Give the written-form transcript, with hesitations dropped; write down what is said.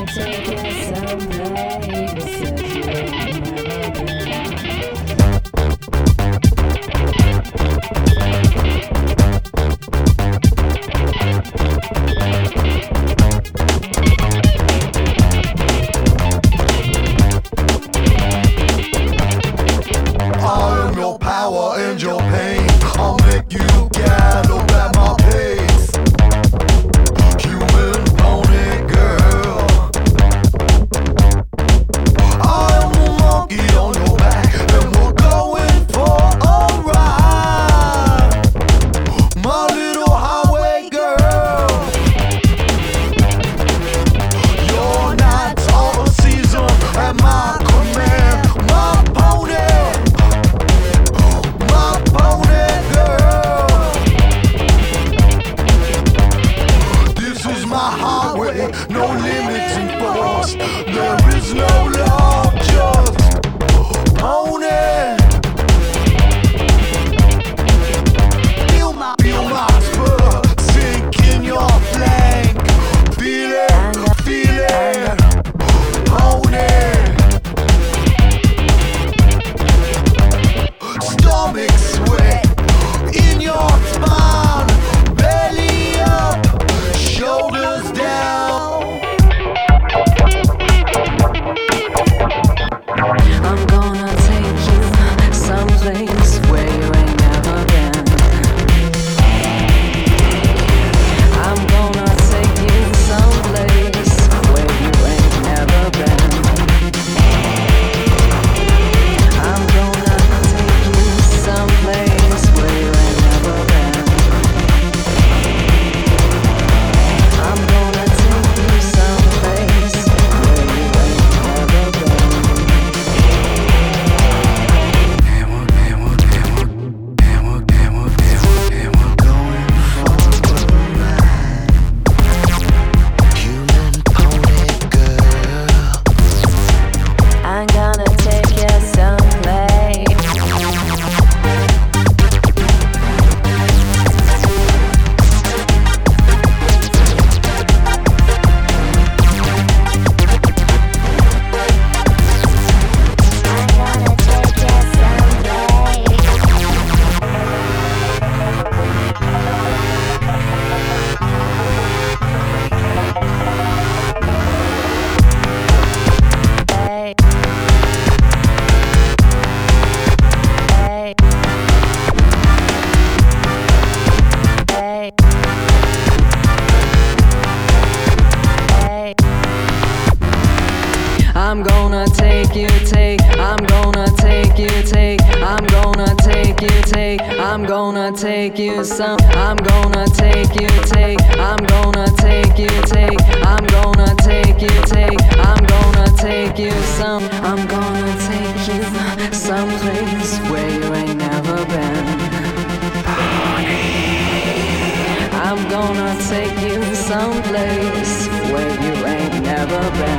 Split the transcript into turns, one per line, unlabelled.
take you someplace that you ain't never
I am your power and your pain. I'll make you gallop at my pace. Human pony girl, I am a monkey on your back, and we're going for a ride. My little highway girl, your nights are a season at my command. My pony girl, this is my highway, no limits enforced. There is no law, just pony. Feel my spur sink in your flank. Feel it, pony. Stomach sweat in your spine, belly up, shoulders down.
I'm gonna take you someplace where you ain't never been. I'm gonna take you someplace where you ain't never been. I'm gonna take you someplace where you ain't never been. I'm gonna take you someplace where you ain't never been. I'm gonna take you someplace. I'm gonna take you, I'm gonna take you, I'm gonna take you, I'm gonna take you some, I'm gonna take you, I'm gonna take you, I'm gonna take you, I'm gonna take you some, I'm gonna take you someplace where you ain't never been. I'm gonna take you someplace where you ain't never been.